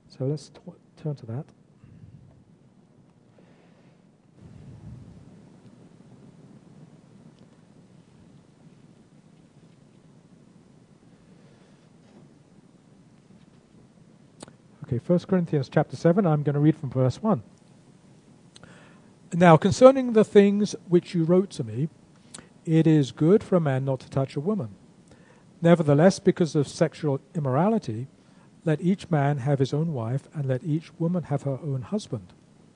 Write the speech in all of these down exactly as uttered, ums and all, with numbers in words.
So let's t- turn to that. Okay, First Corinthians chapter seven, I'm going to read from verse one. Now, concerning the things which you wrote to me, it is good for a man not to touch a woman. Nevertheless, because of sexual immorality, let each man have his own wife, and let each woman have her own husband.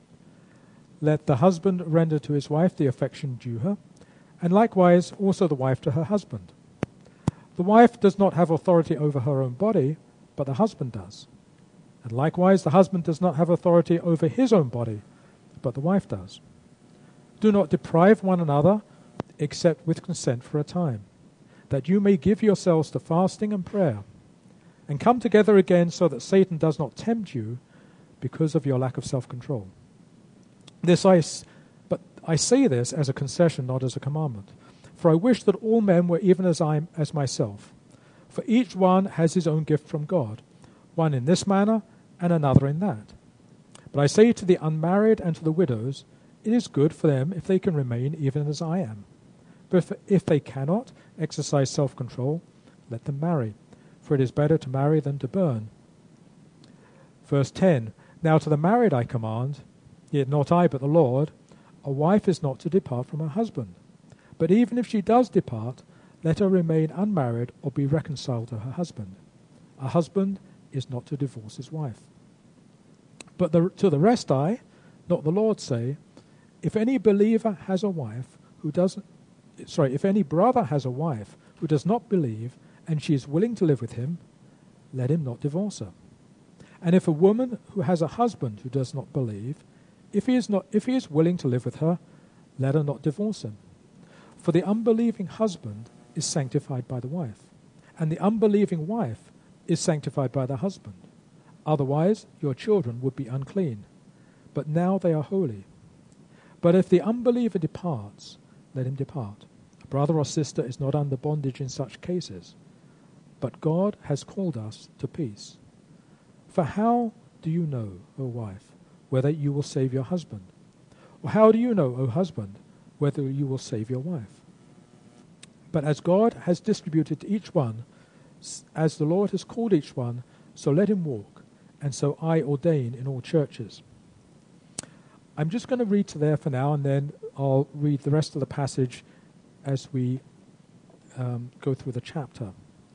Let the husband render to his wife the affection due her, and likewise also the wife to her husband. The wife does not have authority over her own body, but the husband does. And likewise the husband does not have authority over his own body, but the wife does. Do not deprive one another, except with consent for a time, that you may give yourselves to fasting and prayer, and come together again so that Satan does not tempt you because of your lack of self-control. This I, but I say this as a concession, not as a commandment. For I wish that all men were even as I am as myself. For each one has his own gift from God, one in this manner and another in that. But I say to the unmarried and to the widows, it is good for them if they can remain even as I am. But if, if they cannot exercise self-control, let them marry, for it is better to marry than to burn. Verse ten, now to the married I command, yet not I but the Lord, a wife is not to depart from her husband. But even if she does depart, let her remain unmarried or be reconciled to her husband. A husband is not to divorce his wife. But the, to the rest I, not the Lord, say, if any believer has a wife who doesn't, sorry, if any brother has a wife who does not believe, and she is willing to live with him, let him not divorce her. And if a woman who has a husband who does not believe, if he is not, if he is willing to live with her, let her not divorce him. For the unbelieving husband is sanctified by the wife, and the unbelieving wife is sanctified by the husband. Otherwise, your children would be unclean, but now they are holy. But if the unbeliever departs, let him depart. A brother or sister is not under bondage in such cases, but God has called us to peace. For how do you know, O wife, whether you will save your husband? Or how do you know, O husband, whether you will save your wife? But as God has distributed to each one, as the Lord has called each one, so let him walk. And so I ordain in all churches. I'm just going to read to there for now, and then I'll read the rest of the passage as we um, go through the chapter.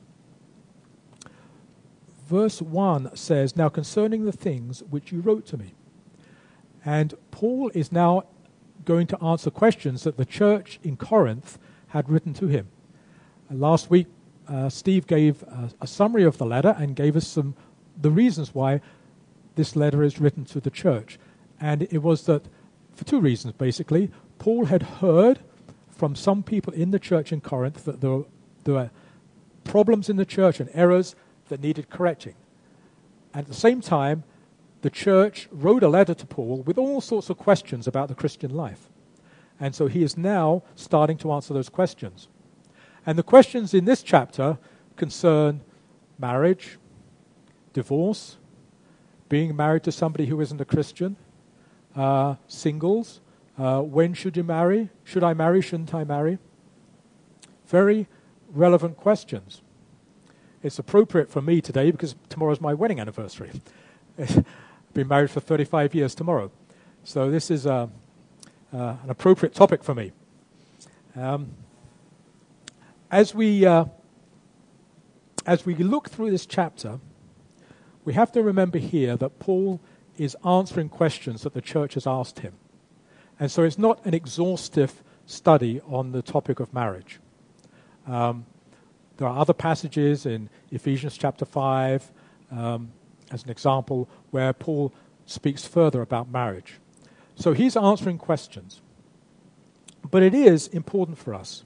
Verse one says, now concerning the things which you wrote to me. And Paul is now going to answer questions that the church in Corinth had written to him. And last week, uh, Steve gave a, a summary of the letter and gave us some the reasons why this letter is written to the church. And it was that, for two reasons basically, Paul had heard from some people in the church in Corinth that there were, there were problems in the church and errors that needed correcting. And at the same time, the church wrote a letter to Paul with all sorts of questions about the Christian life. And so he is now starting to answer those questions. And the questions in this chapter concern marriage, divorce, being married to somebody who isn't a Christian, uh, singles, uh, when should you marry? Should I marry? Shouldn't I marry? Very relevant questions. It's appropriate for me today because tomorrow's my wedding anniversary. I've been married for thirty-five years tomorrow. So this is uh, uh, an appropriate topic for me. Um, as we uh, as we look through this chapter, we have to remember here that Paul is answering questions that the church has asked him. And so it's not an exhaustive study on the topic of marriage. Um, there are other passages in Ephesians chapter five, um, as an example, where Paul speaks further about marriage. So he's answering questions. But it is important for us.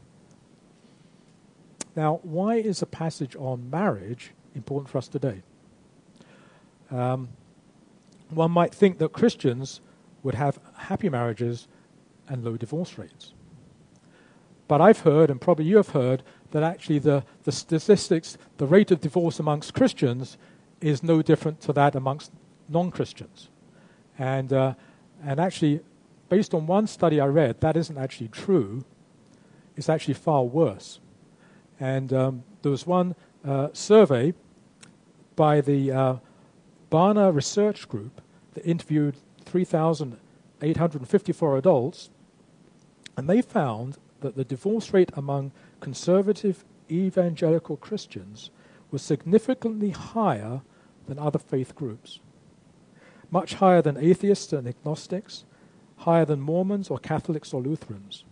Now, why is a passage on marriage important for us today? Um, one might think that Christians would have happy marriages and low divorce rates. But I've heard, and probably you have heard, that actually the, the statistics, the rate of divorce amongst Christians is no different to that amongst non-Christians. And, uh, and actually, based on one study I read, that isn't actually true. It's actually far worse. And um, there was one uh, survey by the uh, Barna Research Group that interviewed three thousand eight hundred fifty-four adults, and they found that the divorce rate among conservative evangelical Christians was significantly higher than other faith groups, much higher than atheists and agnostics, higher than Mormons or Catholics or Lutherans.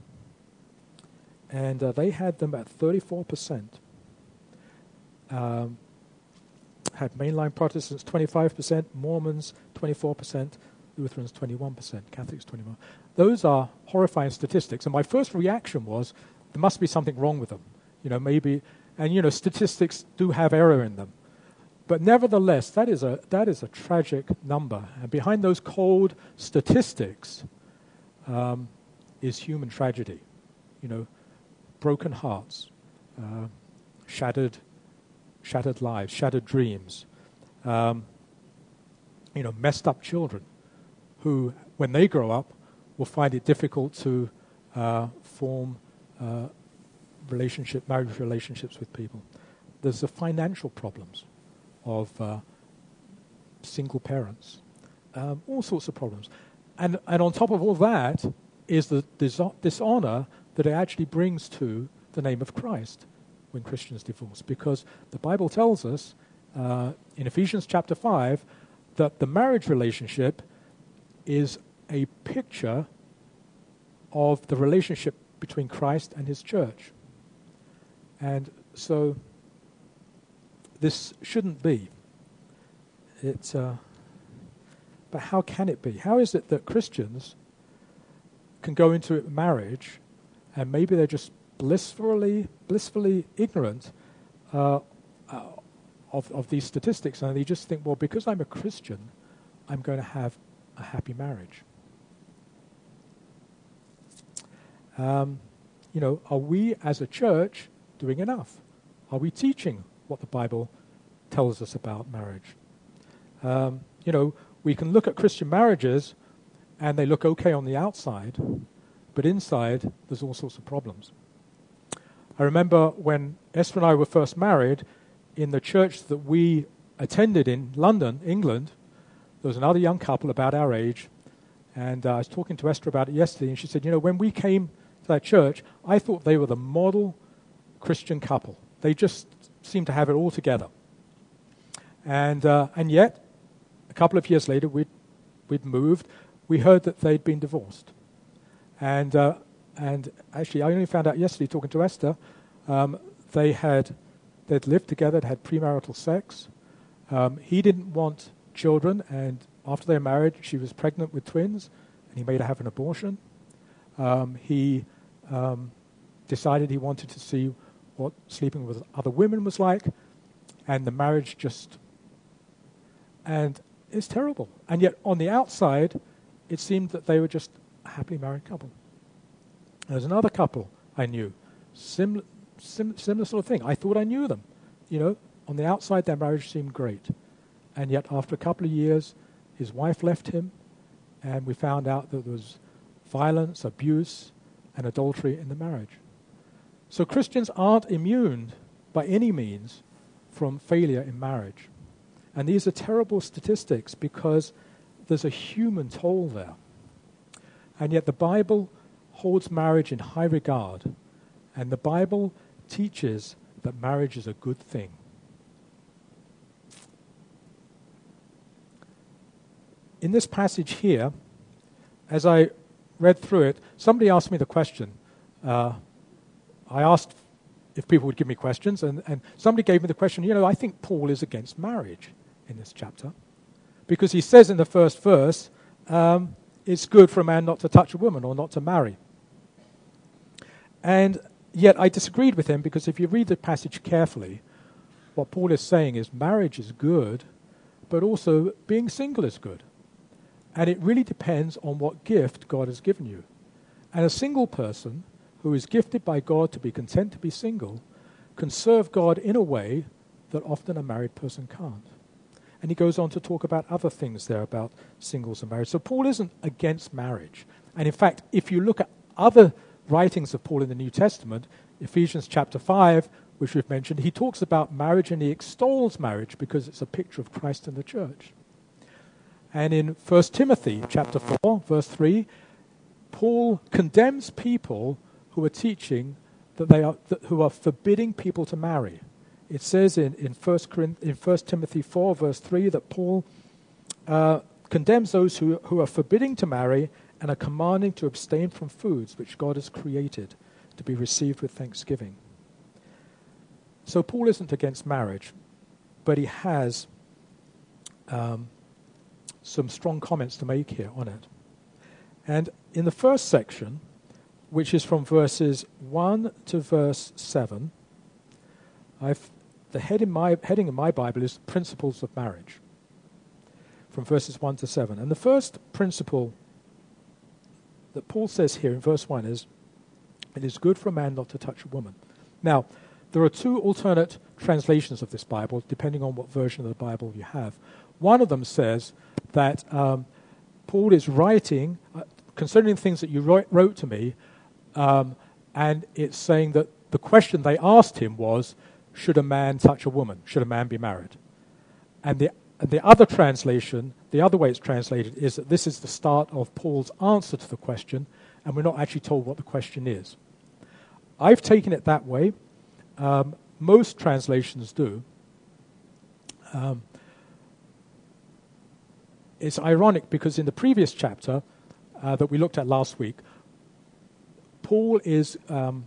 And uh, they had them at thirty-four percent. Um, had mainline Protestants twenty-five percent, Mormons twenty-four percent, Lutherans twenty-one percent, Catholics twenty-one percent. Those are horrifying statistics. And my first reaction was, there must be something wrong with them. You know, maybe, and you know, statistics do have error in them. But nevertheless, that is a that is a tragic number. And behind those cold statistics um, is human tragedy. You know, broken hearts, uh, shattered, shattered lives, shattered dreams. Um, you know, messed up children who, when they grow up, will find it difficult to uh, form uh, relationship, marriage relationships with people. There's the financial problems of uh, single parents, um, all sorts of problems. And, and on top of all that is the dis- dishonor that it actually brings to the name of Christ when Christians divorce. Because the Bible tells us uh, in Ephesians chapter five that the marriage relationship is a picture of the relationship between Christ and his church. And so this shouldn't be. It's, uh, but how can it be? How is it that Christians can go into marriage and maybe they're just blissfully, blissfully ignorant uh, uh, of, of these statistics, and they just think, well, because I'm a Christian, I'm going to have a happy marriage. Um, you know, are we as a church doing enough? Are we teaching what the Bible tells us about marriage? Um, you know, we can look at Christian marriages and they look okay on the outside, but inside there's all sorts of problems. I remember when Esther and I were first married, in the church that we attended in London, England, there was another young couple about our age, and uh, I was talking to Esther about it yesterday, and she said, you know, when we came to that church, I thought they were the model Christian couple. They just seemed to have it all together. And uh, and yet, a couple of years later, we'd, we'd moved, we heard that they'd been divorced. And uh, and actually, I only found out yesterday, talking to Esther, um, they had, they'd lived together, had had premarital sex. Um, he didn't want children, and after they were married, she was pregnant with twins, and he made her have an abortion. Um, he um, decided he wanted to see what sleeping with other women was like, and the marriage just, and it's terrible. And yet, on the outside, it seemed that they were just a happily married couple. There's another couple I knew, sim, sim, similar sort of thing. I thought I knew them. You know, on the outside, their marriage seemed great. And yet, after a couple of years, his wife left him, and we found out that there was violence, abuse, and adultery in the marriage. So Christians aren't immune by any means from failure in marriage. And these are terrible statistics because there's a human toll there. And yet the Bible holds marriage in high regard, and the Bible teaches that marriage is a good thing. In this passage here, as I read through it, somebody asked me the question. Uh, I asked if people would give me questions, and, and somebody gave me the question, you know, I think Paul is against marriage in this chapter, because he says in the first verse, um, it's good for a man not to touch a woman or not to marry. And yet I disagreed with him, because if you read the passage carefully, what Paul is saying is marriage is good, but also being single is good. And it really depends on what gift God has given you. And a single person who is gifted by God to be content to be single can serve God in a way that often a married person can't. And he goes on to talk about other things there about singles and marriage. So Paul isn't against marriage. And in fact, if you look at other writings of Paul in the New Testament, Ephesians chapter five, which we've mentioned, he talks about marriage and he extols marriage because it's a picture of Christ and the church. And in First Timothy chapter four, verse three, Paul condemns people who are teaching that they are that, who are forbidding people to marry. It says in in First in First Timothy four, verse three, that Paul uh, condemns those who who are forbidding to marry and are commanding to abstain from foods which God has created to be received with thanksgiving. So Paul isn't against marriage, but he has um, some strong comments to make here on it. And in the first section, which is from verses one to verse seven, I've, the head in my, heading in my Bible is Principles of Marriage, from verses one to seven. And the first principle that Paul says here in verse one is, it is good for a man not to touch a woman. Now, there are two alternate translations of this Bible, depending on what version of the Bible you have. One of them says that um, Paul is writing, uh, concerning things that you wrote, wrote to me, um, and it's saying that the question they asked him was, should a man touch a woman? Should a man be married? And the, and the other translation, the other way it's translated, is that this is the start of Paul's answer to the question, and we're not actually told what the question is. I've taken it that way. Um, most translations do. Um, it's ironic because in the previous chapter uh, that we looked at last week, Paul is um,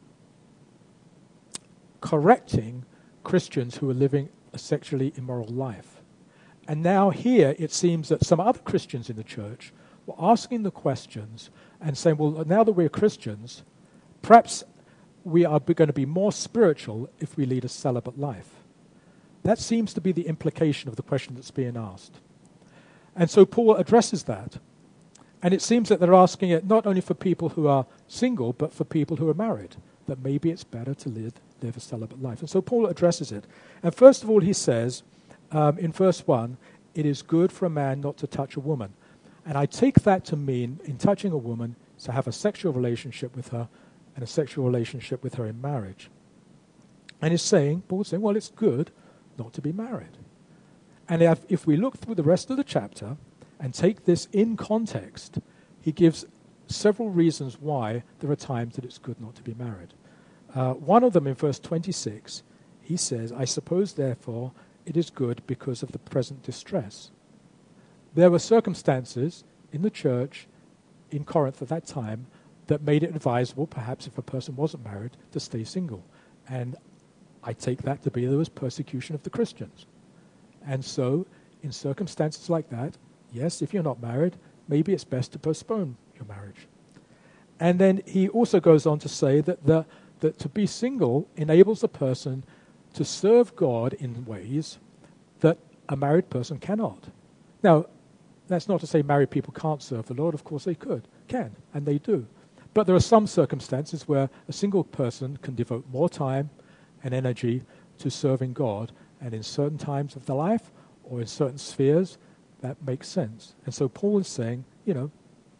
correcting Christians who are living a sexually immoral life. And now here it seems that some other Christians in the church were asking the questions and saying, well, now that we're Christians, perhaps we are going to be more spiritual if we lead a celibate life. That seems to be the implication of the question that's being asked. And so Paul addresses that. And it seems that they're asking it not only for people who are single, but for people who are married, that maybe it's better to live, live a celibate life. And so Paul addresses it. And first of all, he says, um, in verse one, it is good for a man not to touch a woman. And I take that to mean, in touching a woman, to have a sexual relationship with her, and a sexual relationship with her in marriage. And he's saying, Paul's saying, well, it's good not to be married. And if, if we look through the rest of the chapter and take this in context, he gives several reasons why there are times that it's good not to be married. Uh, one of them in verse twenty-six, he says, I suppose, therefore, it is good because of the present distress. There were circumstances in the church in Corinth at that time that made it advisable, perhaps if a person wasn't married, to stay single. And I take that to be there was persecution of the Christians. And so, in circumstances like that, yes, if you're not married, maybe it's best to postpone your marriage. And then he also goes on to say that, the, that to be single enables a person to serve God in ways that a married person cannot. Now, that's not to say married people can't serve the Lord. Of course they could, can, and they do. But there are some circumstances where a single person can devote more time and energy to serving God, and in certain times of their life or in certain spheres, that makes sense. And so Paul is saying, you know,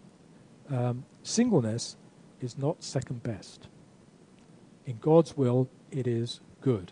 um, singleness is not second best. In God's will, it is good.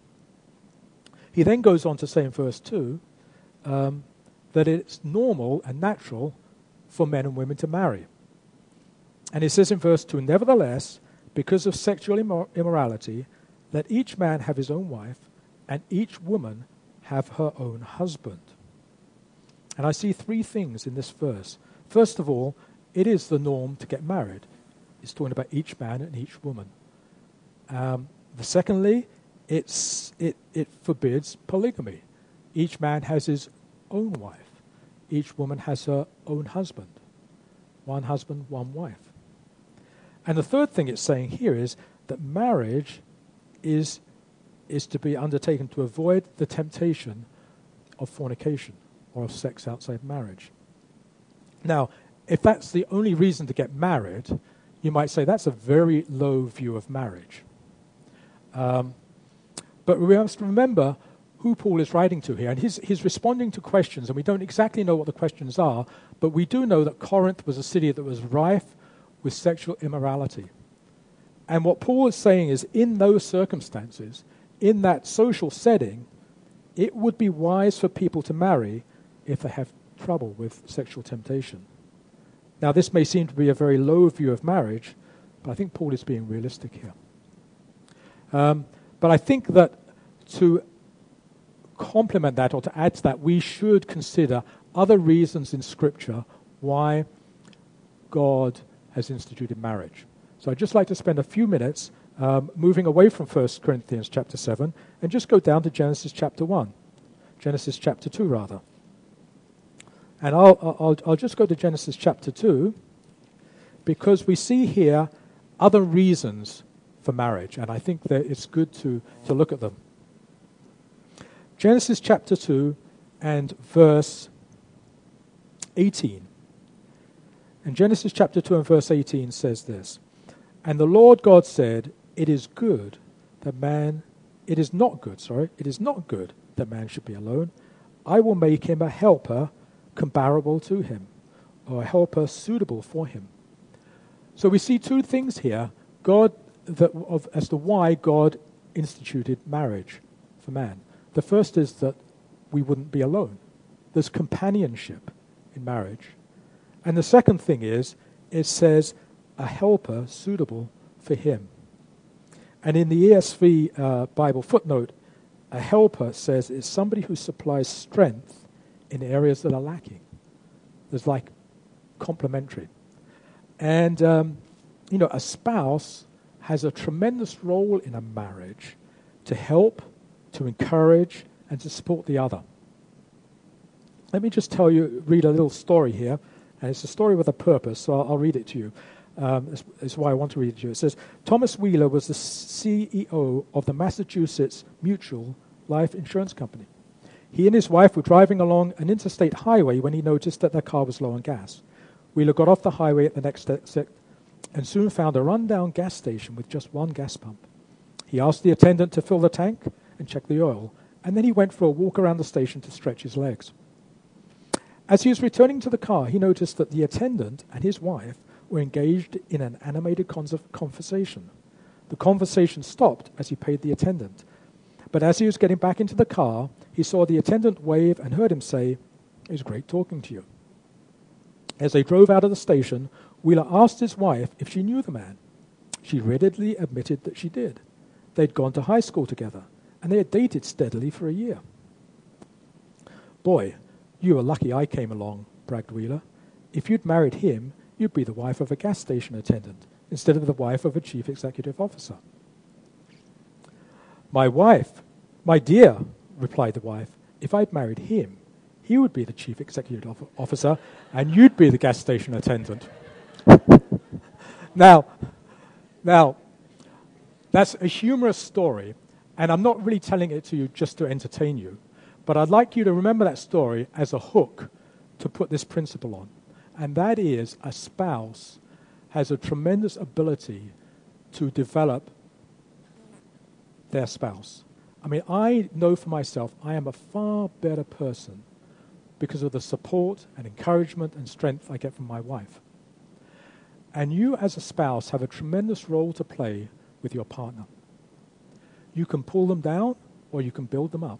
He then goes on to say in verse two um, that it's normal and natural for men and women to marry. And it says in verse two, nevertheless, because of sexual immor- immorality, let each man have his own wife, and each woman have her own husband. And I see three things in this verse. First of all, it is the norm to get married. It's talking about each man and each woman. Um, the secondly, it's, it, it forbids polygamy. Each man has his own wife. Each woman has her own husband. One husband, one wife. And the third thing it's saying here is that marriage is, is to be undertaken to avoid the temptation of fornication or of sex outside marriage. Now, if that's the only reason to get married, you might say that's a very low view of marriage. Um, but we must remember who Paul is writing to here. And he's, he's responding to questions, and we don't exactly know what the questions are, but we do know that Corinth was a city that was rife with sexual immorality. And what Paul is saying is, in those circumstances, in that social setting, it would be wise for people to marry if they have trouble with sexual temptation. Now, this may seem to be a very low view of marriage, but I think Paul is being realistic here. Um, but I think that to complement that, or to add to that, we should consider other reasons in Scripture why God has instituted marriage. So I'd just like to spend a few minutes um, moving away from First Corinthians chapter seven and just go down to Genesis chapter one. Genesis chapter two, rather. And I'll, I'll, I'll just go to Genesis chapter two, because we see here other reasons for marriage, and I think that it's good to, to look at them. Genesis chapter two and verse eighteen. And Genesis chapter two and verse eighteen says this: "And the Lord God said, it is good that man, it is not good, sorry, it is not good that man should be alone. I will make him a helper comparable to him, or a helper suitable for him." So we see two things here, God, that, of, as to why God instituted marriage for man. The first is that we wouldn't be alone. There's companionship in marriage. And the second thing is, it says, a helper suitable for him. And in the E S V uh, Bible footnote, a helper says is somebody who supplies strength in areas that are lacking. There's like complementary. And, um, you know, a spouse has a tremendous role in a marriage to help, to encourage, and to support the other. Let me just tell you, read a little story here, and it's a story with a purpose, so I'll, I'll read it to you. Um, that's, that's why I want to read it to you. It says, Thomas Wheeler was the C E O of the Massachusetts Mutual Life Insurance Company. He and his wife were driving along an interstate highway when he noticed that their car was low on gas. Wheeler got off the highway at the next exit and soon found a rundown gas station with just one gas pump. He asked the attendant to fill the tank and check the oil, and then he went for a walk around the station to stretch his legs. As he was returning to the car, he noticed that the attendant and his wife were engaged in an animated conversation. The conversation stopped as he paid the attendant. But as he was getting back into the car, he saw the attendant wave and heard him say, "It was great talking to you." As they drove out of the station, Wheeler asked his wife if she knew the man. She readily admitted that she did. They'd gone to high school together, and they had dated steadily for a year. "Boy, you were lucky I came along," bragged Wheeler. "If you'd married him, you'd be the wife of a gas station attendant instead of the wife of a chief executive officer." "My wife, my dear," replied the wife, "if I'd married him, he would be the chief executive officer and you'd be the gas station attendant." now, now, that's a humorous story, and I'm not really telling it to you just to entertain you, but I'd like you to remember that story as a hook to put this principle on. And that is, a spouse has a tremendous ability to develop their spouse. I mean, I know for myself, I am a far better person because of the support and encouragement and strength I get from my wife. And you as a spouse have a tremendous role to play with your partner. You can pull them down or you can build them up.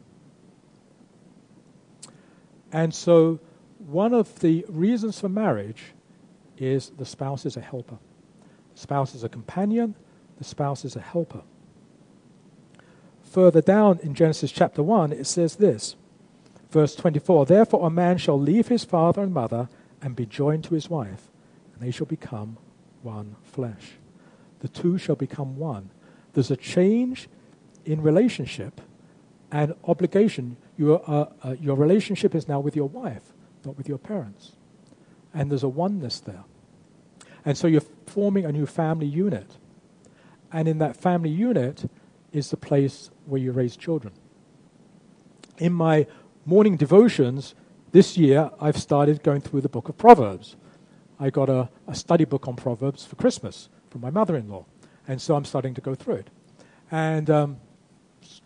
And so one of the reasons for marriage is the spouse is a helper. The spouse is a companion. The spouse is a helper. Further down in Genesis chapter one, it says this, verse twenty-four, "Therefore a man shall leave his father and mother and be joined to his wife, and they shall become one flesh." The two shall become one. There's a change in relationship and obligation. Your, uh, uh, your relationship is now with your wife, not with your parents. And there's a oneness there. And so you're forming a new family unit. And in that family unit is the place where you raise children. In my morning devotions this year, I've started going through the book of Proverbs. I got a, a study book on Proverbs for Christmas from my mother-in-law. And so I'm starting to go through it. And um, it's good.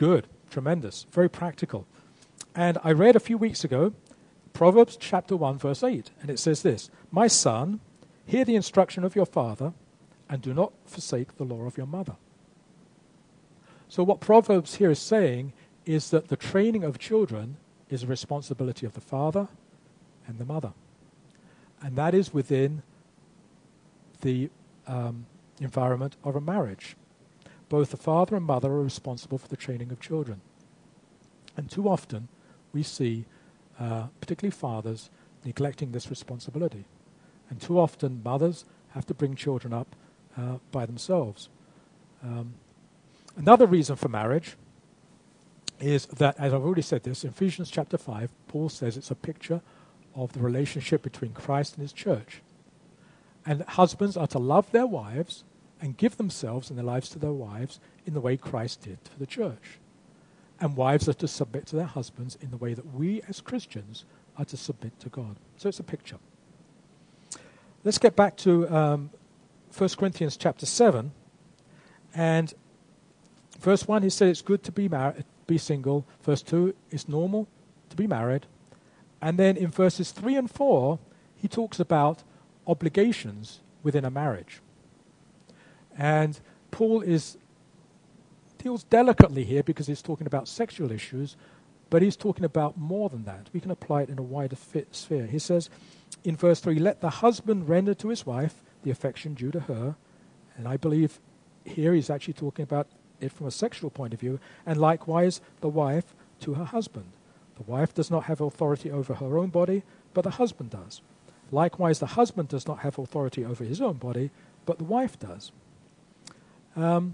tremendous, very practical. And I read a few weeks ago Proverbs chapter one, verse eight, and it says this, "My son, hear the instruction of your father, and do not forsake the law of your mother." So what Proverbs here is saying is that the training of children is a responsibility of the father and the mother. And that is within the um, environment of a marriage. Both the father and mother are responsible for the training of children. And too often we see, uh, particularly fathers, neglecting this responsibility. And too often mothers have to bring children up uh, by themselves. Um, another reason for marriage is that, as I've already said this, in Ephesians chapter five, Paul says it's a picture of the relationship between Christ and his church. And husbands are to love their wives and give themselves and their lives to their wives in the way Christ did for the church. And wives are to submit to their husbands in the way that we as Christians are to submit to God. So it's a picture. Let's get back to um, First Corinthians chapter seven. And verse one, he said it's good to be married, be single. Verse two, it's normal to be married. And then in verses three and four, he talks about obligations within a marriage. And Paul is deals delicately here because he's talking about sexual issues, but he's talking about more than that. We can apply it in a wider fit sphere. He says in verse three, "Let the husband render to his wife the affection due to her." And I believe here he's actually talking about it from a sexual point of view. "And likewise the wife to her husband. The wife does not have authority over her own body, but the husband does. Likewise the husband does not have authority over his own body, but the wife does." Um,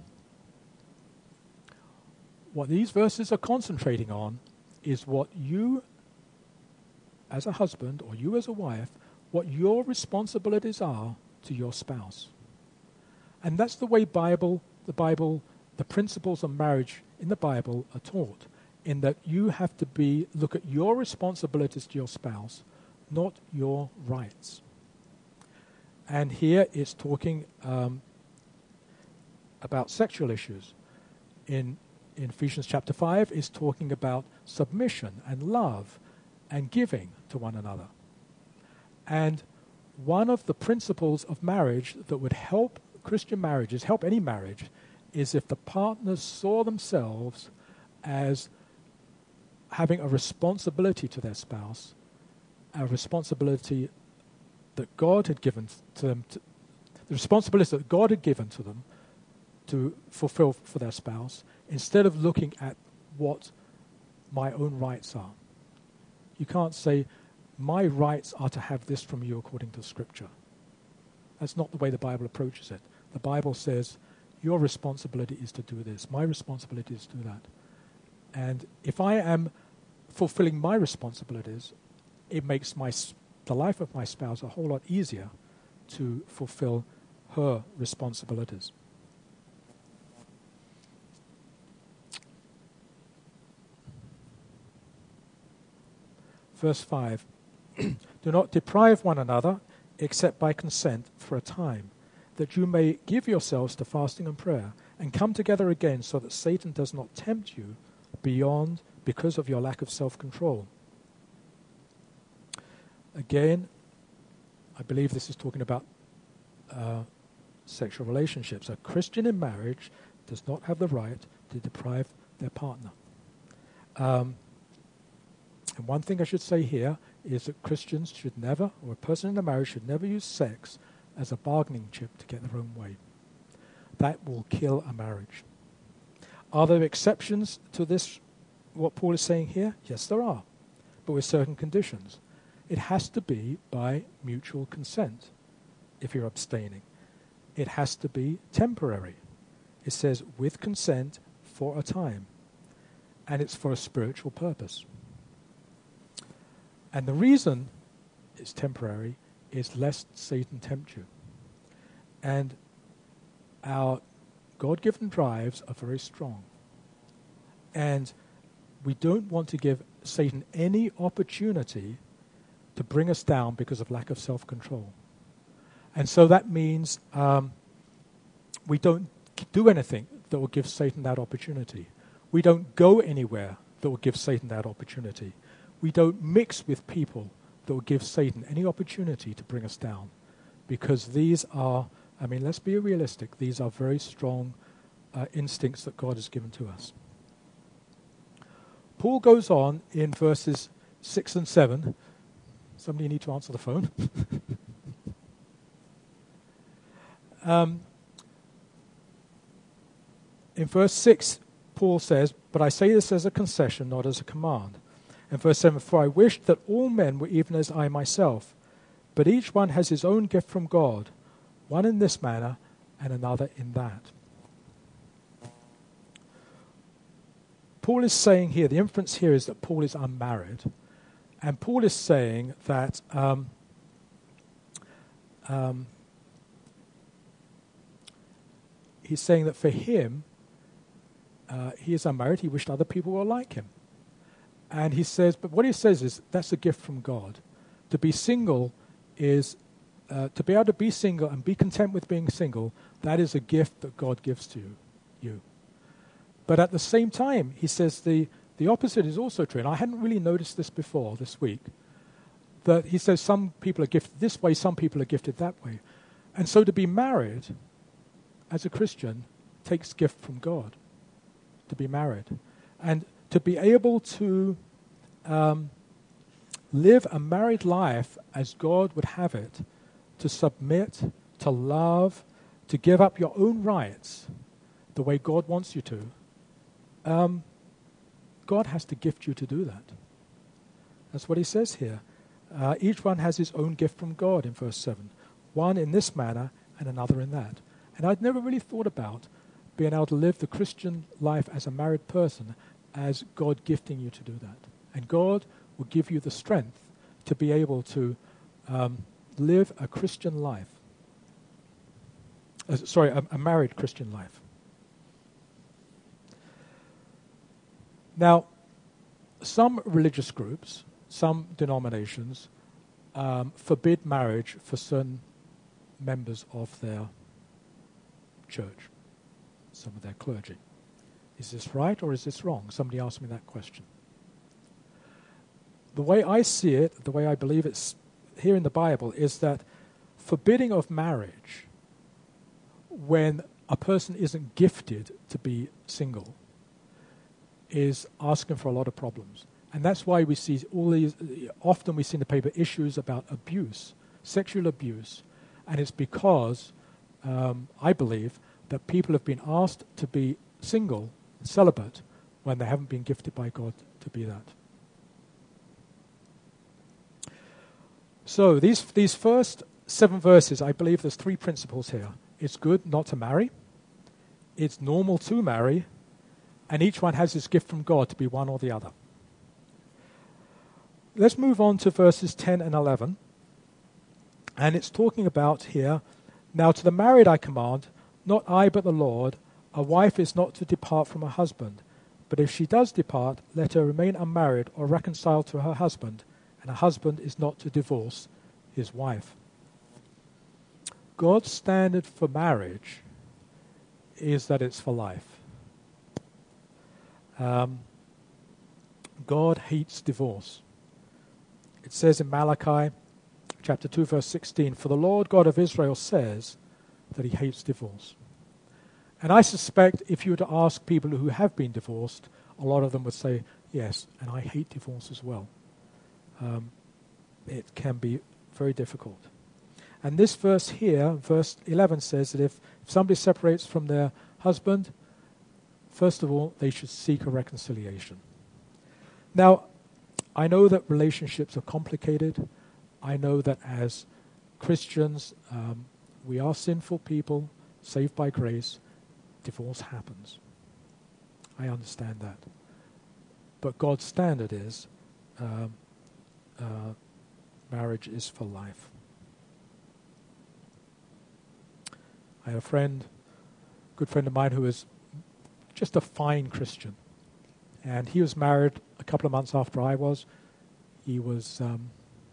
what these verses are concentrating on is what you as a husband or you as a wife, what your responsibilities are to your spouse. And that's the way Bible, the Bible, the principles of marriage in the Bible are taught, in that you have to be look at your responsibilities to your spouse, not your rights. And here it's talking um, about sexual issues. In, in Ephesians chapter five, it's talking about submission and love and giving to one another. And one of the principles of marriage that would help Christian marriages, help any marriage, is if the partners saw themselves as having a responsibility to their spouse, a responsibility that God had given to them, to, the responsibility that God had given to them to fulfill for their spouse, instead of looking at what my own rights are. You can't say, my rights are to have this from you according to Scripture. That's not the way the Bible approaches it. The Bible says, your responsibility is to do this. My responsibility is to do that. And if I am fulfilling my responsibilities, it makes my the life of my spouse a whole lot easier to fulfill her responsibilities. Verse five, do not deprive one another except by consent for a time, that you may give yourselves to fasting and prayer, and come together again so that Satan does not tempt you beyond because of your lack of self-control. Again, I believe this is talking about uh, sexual relationships. A Christian in marriage does not have the right to deprive their partner. Um, and one thing I should say here is that Christians should never, or a person in a marriage should never use sex as a bargaining chip to get their own way. That will kill a marriage. Are there exceptions to this, what Paul is saying here? Yes, there are, but with certain conditions. It has to be by mutual consent if you're abstaining. It has to be temporary. It says with consent for a time, and it's for a spiritual purpose. And the reason it's temporary is lest Satan tempt you. And our God-given drives are very strong. And we don't want to give Satan any opportunity to bring us down because of lack of self-control. And so that means um, we don't do anything that will give Satan that opportunity. We don't go anywhere that will give Satan that opportunity. We don't mix with people that will give Satan any opportunity to bring us down. Because these are, I mean, let's be realistic, these are very strong uh, instincts that God has given to us. Paul goes on in verses six and seven. Somebody need to answer the phone. um, in verse six, Paul says, "But I say this as a concession, not as a command." In verse seven, "For I wished that all men were even as I myself, but each one has his own gift from God, one in this manner and another in that." Paul is saying here, the inference here is that Paul is unmarried. And Paul is saying that um, um, he's saying that for him, uh, he is unmarried. He wished other people were like him. And he says, but what he says is that's a gift from God. To be single is, uh, to be able to be single and be content with being single, that is a gift that God gives to you. you. But at the same time, he says the, the opposite is also true. And I hadn't really noticed this before this week. That he says some people are gifted this way, some people are gifted that way. And so to be married as a Christian takes gift from God. To be married. And to be able to um, live a married life as God would have it, to submit, to love, to give up your own rights the way God wants you to, um, God has to gift you to do that. That's what he says here. Uh, each one has his own gift from God in verse seven. One in this manner and another in that. And I'd never really thought about being able to live the Christian life as a married person as God gifting you to do that. And God will give you the strength to be able to um, live a Christian life. Uh, sorry, a, a married Christian life. Now, some religious groups, some denominations, um, forbid marriage for certain members of their church, some of their clergy. Is this right or is this wrong? Somebody asked me that question. The way I see it, the way I believe it's here in the Bible, is that forbidding of marriage when a person isn't gifted to be single is asking for a lot of problems. And that's why we see all these, often we see in the paper issues about abuse, sexual abuse. And it's because, um, I believe, that people have been asked to be single, celibate, when they haven't been gifted by God to be that. So these these first seven verses, I believe there's three principles here. It's good not to marry. It's normal to marry. And each one has his gift from God to be one or the other. Let's move on to verses ten and eleven. And it's talking about here, now to the married I command, not I but the Lord, a wife is not to depart from her husband. But if she does depart, let her remain unmarried or reconciled to her husband, and a husband is not to divorce his wife. God's standard for marriage is that it's for life. Um, God hates divorce. It says in Malachi chapter two verse sixteen, "For the Lord God of Israel says that he hates divorce." And I suspect if you were to ask people who have been divorced, a lot of them would say, yes, and I hate divorce as well. Um, it can be very difficult. And this verse here, verse eleven, says that if somebody separates from their husband, first of all, they should seek a reconciliation. Now, I know that relationships are complicated. I know that as Christians, um, we are sinful people, saved by grace. Divorce happens. I understand that. But God's standard is um, uh, marriage is for life. I have a friend, good friend of mine, who is just a fine Christian. And he was married a couple of months after I was. He was, um,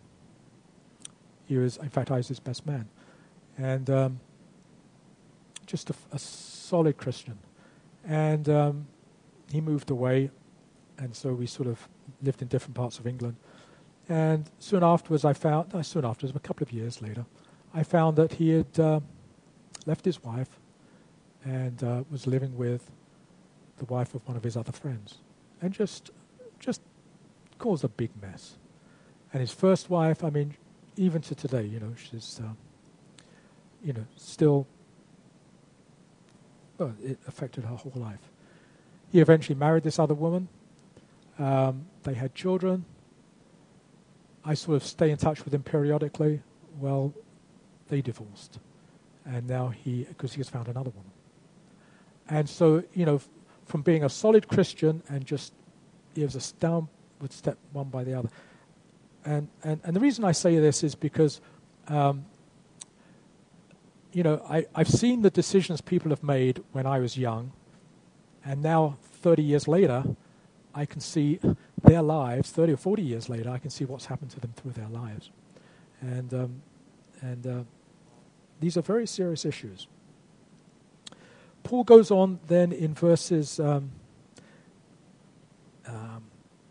he was, in fact, I was his best man. And um, just a, a solid Christian. And um, he moved away, and so we sort of lived in different parts of England. And soon afterwards, I found, uh, soon afterwards, a couple of years later, I found that he had uh, left his wife and uh, was living with the wife of one of his other friends, and just, just caused a big mess. And his first wife, I mean, even to today, you know, she's, uh, you know, still, well, it affected her whole life. He eventually married this other woman. Um, they had children. I sort of stay in touch with him periodically. Well, they divorced. And now he, because he has found another woman. And so, you know, f- from being a solid Christian and just, he was a downward step one by the other. And, and, and the reason I say this is because, um, you know, I, I've seen the decisions people have made when I was young, and now thirty years later, I can see their lives, thirty or forty years later, I can see what's happened to them through their lives. And, um, and uh, these are very serious issues. Paul goes on then in verses um, um,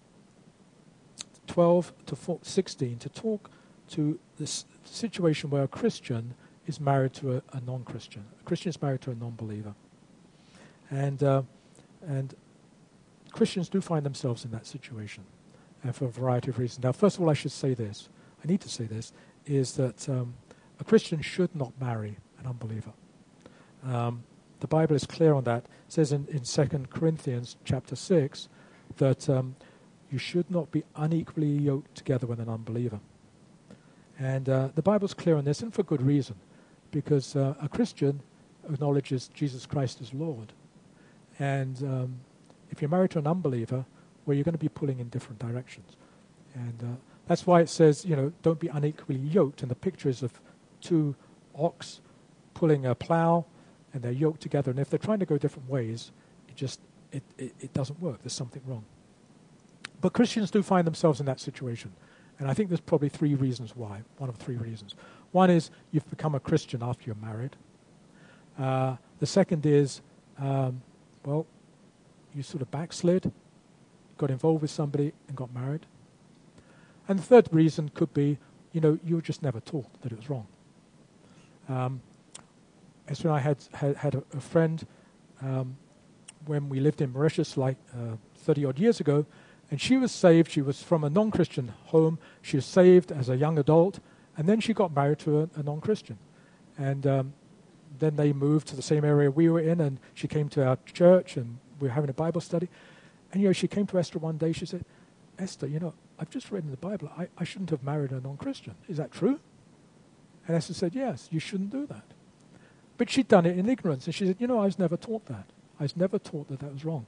twelve to sixteen to talk to this situation where a Christian is married to a, a non-Christian. A Christian is married to a non-believer. And, uh, and Christians do find themselves in that situation, and for a variety of reasons. Now, first of all, I should say this, I need to say this, is that um, a Christian should not marry an unbeliever. Um, the Bible is clear on that. It says in, in Second Corinthians chapter six that um, you should not be unequally yoked together with an unbeliever. And uh, the Bible's clear on this, and for good reason, because uh, a Christian acknowledges Jesus Christ as Lord. And um, if you're married to an unbeliever, well, you're going to be pulling in different directions. And uh, that's why it says, you know, don't be unequally yoked. And the pictures of two ox pulling a plow, and they're yoked together. And if they're trying to go different ways, it just, it, it, it doesn't work. There's something wrong. But Christians do find themselves in that situation. And I think there's probably three reasons why, one of three reasons. One is you've become a Christian after you're married. Uh, the second is, um, well, you sort of backslid, got involved with somebody and got married. And the third reason could be, you know, you were just never taught that it was wrong. Um, as when I had had, had a, a friend um, when we lived in Mauritius like uh, thirty odd years ago, and she was saved. She was from a non-Christian home. She was saved as a young adult, and then she got married to a, a non-Christian. And um, then they moved to the same area we were in, and she came to our church, and we were having a Bible study. And, you know, she came to Esther one day. She said, Esther, you know, I've just read in the Bible, I, I shouldn't have married a non-Christian. Is that true? And Esther said, yes, you shouldn't do that. But she'd done it in ignorance. And she said, you know, I was never taught that. I was never taught that that was wrong.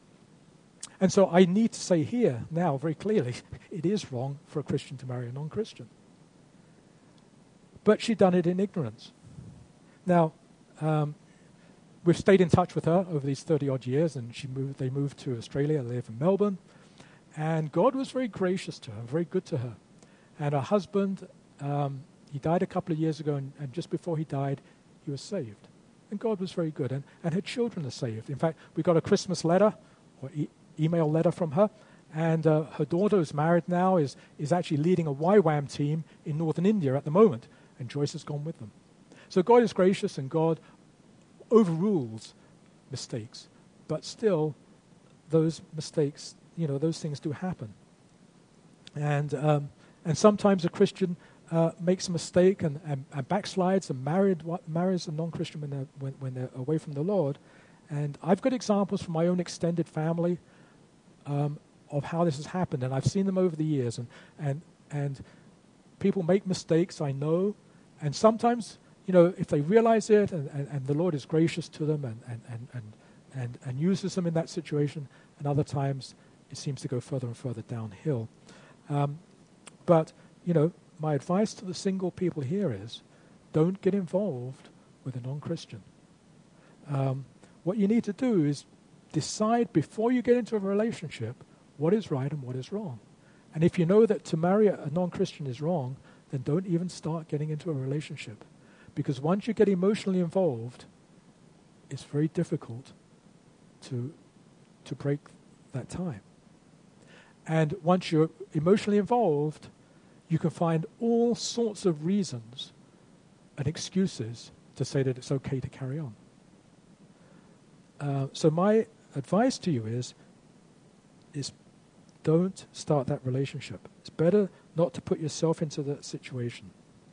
And so I need to say here now very clearly, it is wrong for a Christian to marry a non-Christian. But she'd done it in ignorance. Now, um, we've stayed in touch with her over these thirty-odd years, and she moved. They moved to Australia, they live in Melbourne. And God was very gracious to her, very good to her. And her husband, um, he died a couple of years ago, and, and just before he died, he was saved. And God was very good, and, and her children are saved. In fact, we got a Christmas letter, or e- email letter from her, and uh, her daughter, who's married now, is, is actually leading a Y WAM team in northern India at the moment, and Joyce has gone with them. So God is gracious, and God overrules mistakes. But still, those mistakes, you know, those things do happen. And um, and sometimes a Christian uh, makes a mistake and, and, and backslides and married, marries a non-Christian when they're, when, when they're away from the Lord. And I've got examples from my own extended family um, of how this has happened, and I've seen them over the years. And and and people make mistakes, I know, and sometimes, you know, if they realize it, and, and, and the Lord is gracious to them and and, and, and and and uses them in that situation, and other times it seems to go further and further downhill. Um, but, you know, my advice to the single people here is, don't get involved with a non-Christian. Um, what you need to do is decide before you get into a relationship what is right and what is wrong. And if you know that to marry a, a non-Christian is wrong, then don't even start getting into a relationship. Because once you get emotionally involved, it's very difficult to to break that tie. And once you're emotionally involved, you can find all sorts of reasons and excuses to say that it's okay to carry on. Uh, so my advice to you is, is don't start that relationship. It's better not to put yourself into that situation.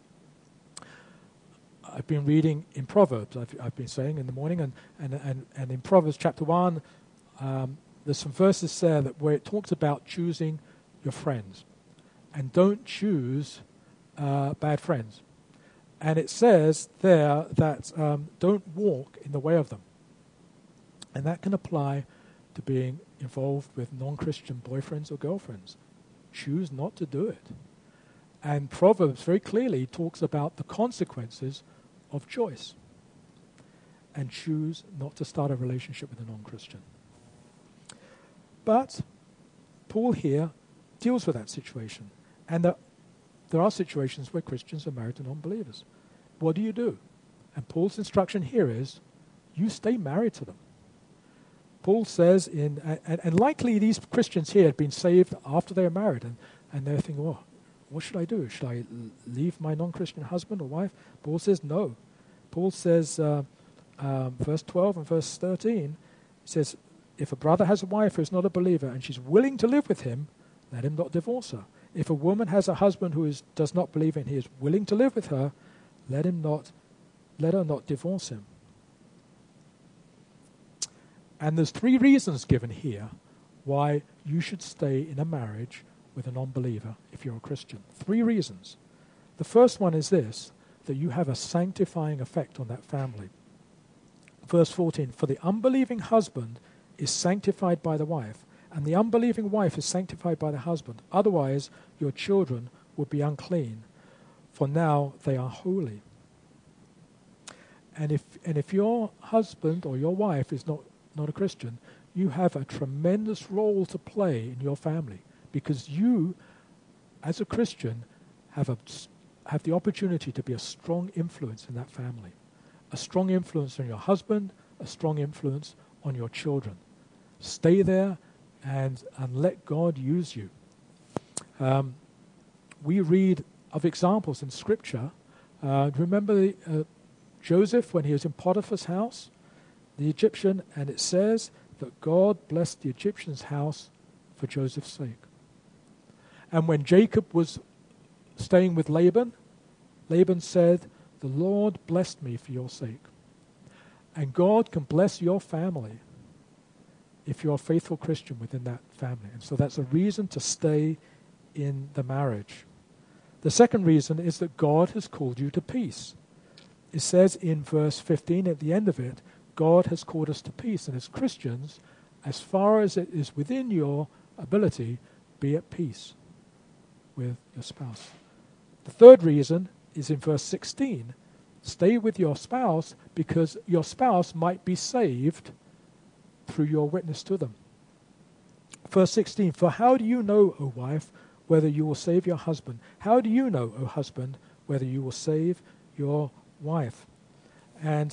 I've been reading in Proverbs, I've, I've been saying in the morning, and, and, and, and in Proverbs chapter one, um, there's some verses there that where it talks about choosing your friends. And don't choose uh, bad friends. And it says there that um, don't walk in the way of them. And that can apply to being involved with non-Christian boyfriends or girlfriends. Choose not to do it. And Proverbs very clearly talks about the consequences of choice. And choose not to start a relationship with a non-Christian. But Paul here deals with that situation. And there, there are situations where Christians are married to non-believers. What do you do? And Paul's instruction here is, you stay married to them. Paul says, in and, and likely these Christians here had been saved after they were married, and, and they're thinking, well, what should I do? Should I leave my non-Christian husband or wife? Paul says, no. Paul says, uh, um, verse twelve and verse thirteen, he says, if a brother has a wife who is not a believer and she's willing to live with him, let him not divorce her. If a woman has a husband who is, does not believe and he is willing to live with her, let him not, let her not divorce him. And there's three reasons given here why you should stay in a marriage with a non-believer if you're a Christian. Three reasons. The first one is this, that you have a sanctifying effect on that family. Verse fourteen, for the unbelieving husband is sanctified by the wife, and the unbelieving wife is sanctified by the husband. Otherwise, your children would be unclean, for now they are holy. And if and if your husband or your wife is not, not a Christian, you have a tremendous role to play in your family, because you, as a Christian, have a, have the opportunity to be a strong influence in that family. A strong influence on your husband, a strong influence on your children. Stay there and, and let God use you. Um, we read of examples in Scripture. Uh, remember the, uh, Joseph when he was in Potiphar's house, the Egyptian, and it says that God blessed the Egyptian's house for Joseph's sake. And when Jacob was staying with Laban, Laban said, the Lord blessed me for your sake. And God can bless your family if you're a faithful Christian within that family. And so that's a reason to stay in the marriage. The second reason is that God has called you to peace. It says in verse fifteen at the end of it, God has called us to peace. And as Christians, as far as it is within your ability, be at peace with your spouse. The third reason is in verse sixteen. Stay with your spouse because your spouse might be saved through your witness to them. Verse sixteen, for how do you know, O wife, whether you will save your husband? How do you know, O husband, whether you will save your wife? And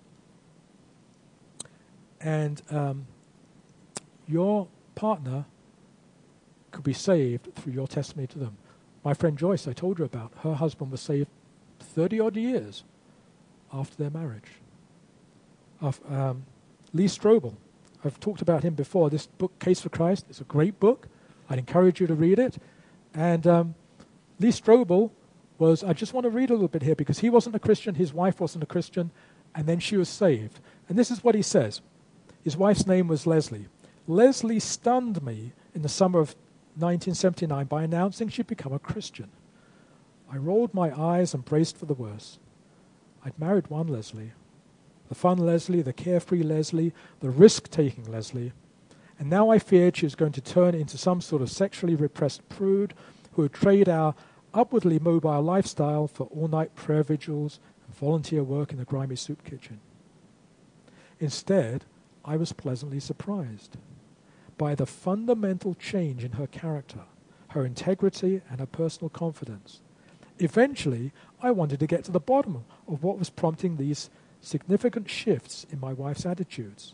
and um, your partner could be saved through your testimony to them. My friend Joyce, I told you about, her husband was saved thirty-odd years after their marriage. Of, um, Lee Strobel, I've talked about him before. This book, Case for Christ, is a great book. I'd encourage you to read it. And um, Lee Strobel was, I just want to read a little bit here, because he wasn't a Christian, his wife wasn't a Christian, and then she was saved. And this is what he says. His wife's name was Leslie. Leslie stunned me in the summer of nineteen seventy-nine by announcing she'd become a Christian. I rolled my eyes and braced for the worst. I'd married one Leslie, the fun Leslie, the carefree Leslie, the risk-taking Leslie, and now I feared she was going to turn into some sort of sexually repressed prude who would trade our upwardly mobile lifestyle for all-night prayer vigils and volunteer work in the grimy soup kitchen. Instead, I was pleasantly surprised by the fundamental change in her character, her integrity, and her personal confidence. Eventually, I wanted to get to the bottom of what was prompting these significant shifts in my wife's attitudes.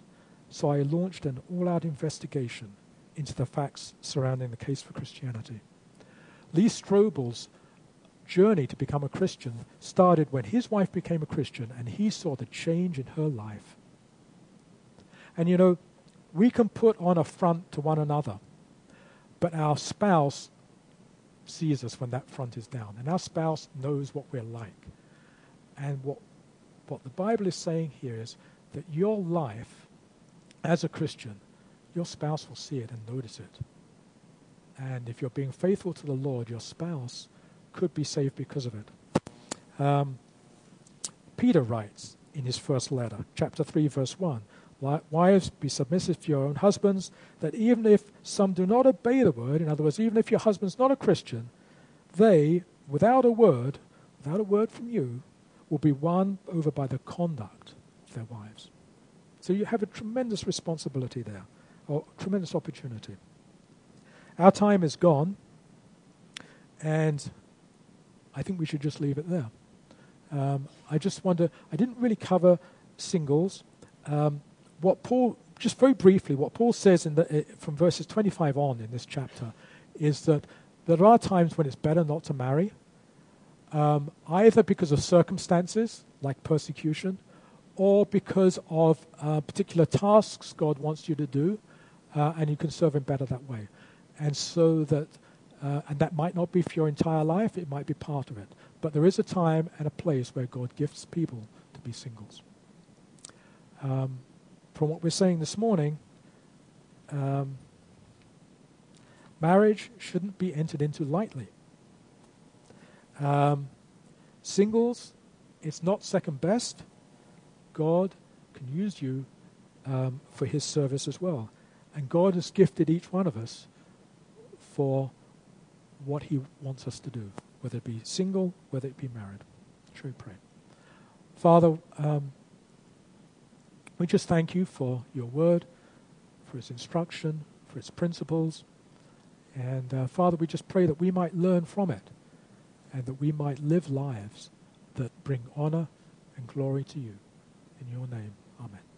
So I launched an all-out investigation into the facts surrounding the case for Christianity. Lee Strobel's journey to become a Christian started when his wife became a Christian and he saw the change in her life. And you know, we can put on a front to one another, but our spouse sees us when that front is down, and our spouse knows what we're like. And what what the Bible is saying here is that your life as a Christian, your spouse will see it and notice it. And if you're being faithful to the Lord, your spouse could be saved because of it. Um, Peter writes in his first letter, chapter three, verse one, "Wives, be submissive to your own husbands, that even if some do not obey the word," in other words, even if your husband's not a Christian, they, without a word, without a word from you, will be won over by the conduct of their wives. So you have a tremendous responsibility there, or tremendous opportunity. Our time is gone, and I think we should just leave it there. Um, I just wonder, I didn't really cover singles. Um, what Paul, just very briefly, what Paul says in the, uh, from verses twenty-five on in this chapter is that there are times when it's better not to marry, um, either because of circumstances, like persecution, or because of uh, particular tasks God wants you to do, uh, and you can serve him better that way. And so that, uh, and that might not be for your entire life, it might be part of it. But there is a time and a place where God gifts people to be singles. Um, from what we're saying this morning, um, marriage shouldn't be entered into lightly. Um, singles, it's not second best. God can use you um, for his service as well. And God has gifted each one of us for what he wants us to do, whether it be single, whether it be married. Shall we pray? Father, um, we just thank you for your word, for its instruction, for its principles. And uh, Father, we just pray that we might learn from it and that we might live lives that bring honor and glory to you. In your name, amen.